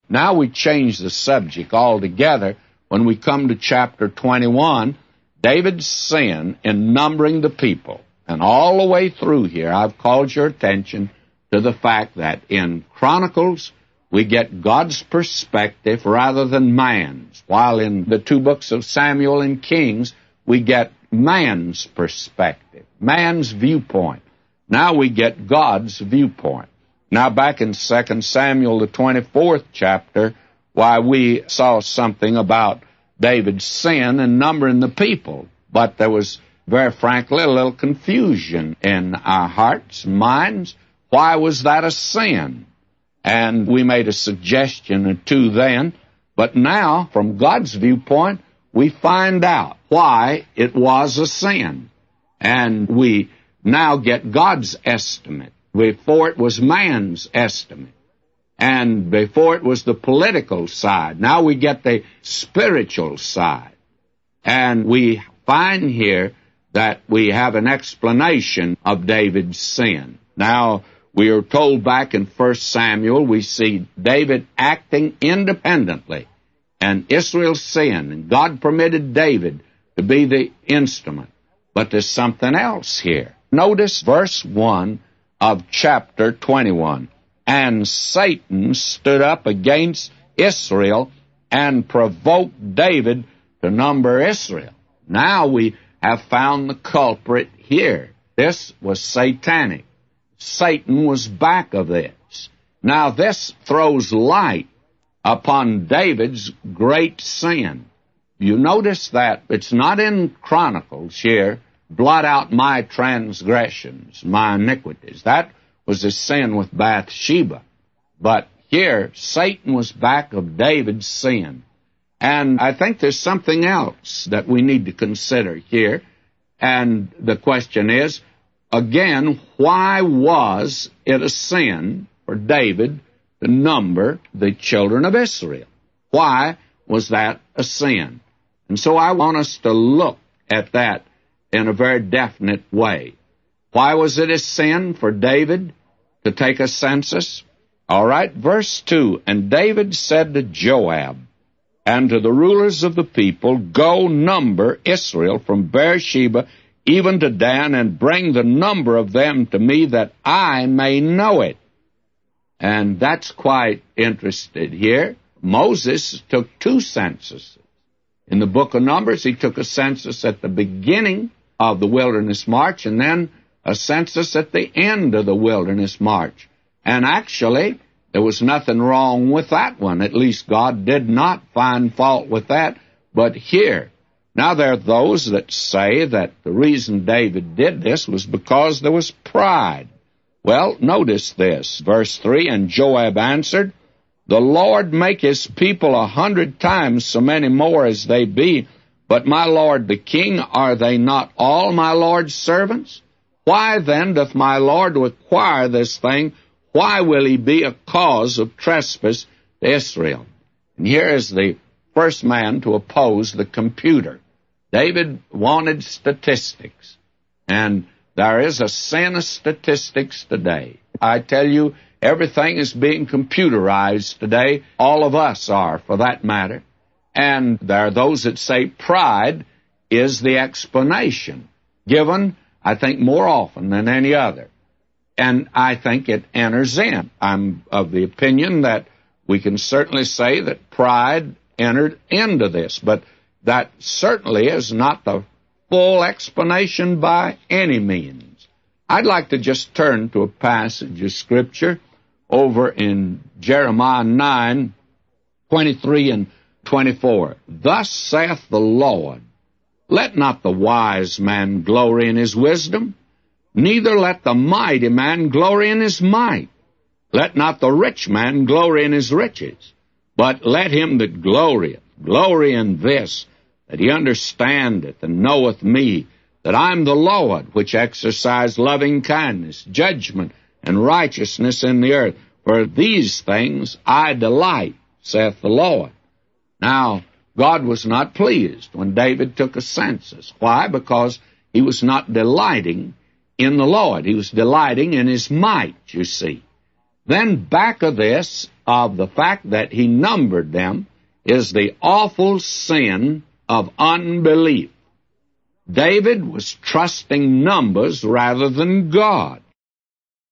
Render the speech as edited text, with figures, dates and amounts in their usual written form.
Now we change the subject altogether when we come to chapter 21, David's sin in numbering the people. And all the way through here, I've called your attention to the fact that in Chronicles, we get God's perspective rather than man's, while in the two books of Samuel and Kings, we get man's perspective, man's viewpoint. Now we get God's viewpoint. Now back in 2 Samuel, the 24th chapter, why we saw something about David's sin and numbering the people. But there was, very frankly, a little confusion in our hearts and minds. Why was that a sin? And we made a suggestion or two then. But now, from God's viewpoint, we find out why it was a sin. And we now get God's estimate. Before it was man's estimate. And before it was the political side. Now we get the spiritual side. And we find here that we have an explanation of David's sin. Now, we are told back in 1 Samuel, we see David acting independently. And Israel sinned, and God permitted David to be the instrument. But there's something else here. Notice verse 1 of chapter 21. And Satan stood up against Israel and provoked David to number Israel. Now we have found the culprit here. This was satanic. Satan was back of this. Now this throws light upon David's great sin. You notice that it's not in Chronicles here, blot out my transgressions, my iniquities. That was the sin with Bathsheba. But here, Satan was back of David's sin. And I think there's something else that we need to consider here. And the question is, again, why was it a sin for David to number the children of Israel? Why was that a sin? And so I want us to look at that in a very definite way. Why was it a sin for David to take a census? All right, verse 2, And David said to Joab and to the rulers of the people, Go number Israel from Beersheba even to Dan, and bring the number of them to me that I may know it. And that's quite interesting here. Moses took 2 censuses. In the book of Numbers, he took a census at the beginning of the wilderness march, and then a census at the end of the wilderness march. And actually, there was nothing wrong with that one. At least God did not find fault with that. But here, now there are those that say that the reason David did this was because there was pride. Well, notice this, verse 3, And Joab answered, The Lord make his people 100 times so many more as they be, but my lord the king, are they not all my lord's servants? Why then doth my lord require this thing? Why will he be a cause of trespass to Israel? And here is the first man to oppose the computer. David wanted statistics, and there is a sin of statistics today. I tell you, everything is being computerized today. All of us are, for that matter. And there are those that say pride is the explanation, given, I think, more often than any other. And I think it enters in. I'm of the opinion that we can certainly say that pride entered into this, but that certainly is not the full explanation by any means. I'd like to just turn to a passage of Scripture over in Jeremiah 9, 23 and 24. Thus saith the Lord, Let not the wise man glory in his wisdom, neither let the mighty man glory in his might. Let not the rich man glory in his riches, but let him that glorieth glory in this, that he understandeth and knoweth me, that I am the Lord, which exercise loving kindness, judgment, and righteousness in the earth. For these things I delight, saith the Lord. Now, God was not pleased when David took a census. Why? Because he was not delighting in the Lord. He was delighting in his might, you see. Then back of this, of the fact that he numbered them, is the awful sin of unbelief. David was trusting numbers rather than God.